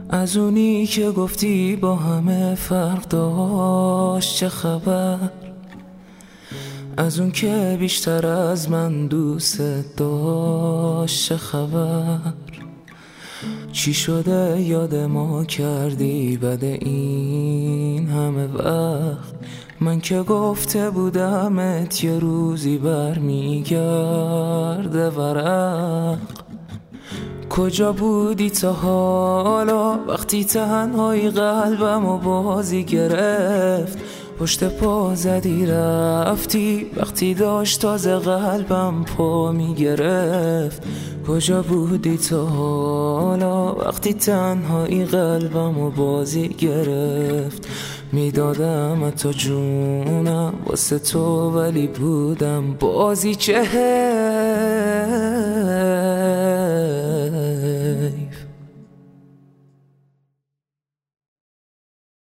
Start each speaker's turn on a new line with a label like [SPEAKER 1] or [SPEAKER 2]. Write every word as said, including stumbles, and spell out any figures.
[SPEAKER 1] از اونی که گفتی با همه فرق داشت چه خبر؟ از اون که بیشتر از من دوست داشت چه خبر؟ چی شده یاد ما کردی بعد این همه وقت؟ من که گفته بودمت یه روزی برمیگرده ورق. کجا بودی تا حالا وقتی تنهایی قلبم و بازی گرفت؟ پشت پا زدی رفتی وقتی داشت تازه قلبم پا میگرفت. کجا بودی تا حالا وقتی تنهایی قلبم و بازی گرفت؟ میدادم تا جونم واسه تو ولی بودم بازی چه